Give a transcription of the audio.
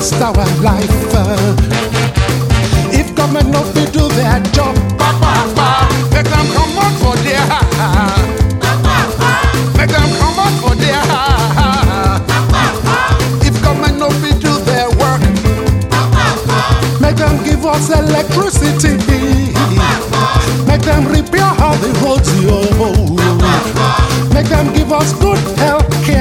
waste our life. If government no fit do their job, make them come out for there. Make them come out for there. If government no fit do their work, make them give us electricity. Make them repair all the roads, yo.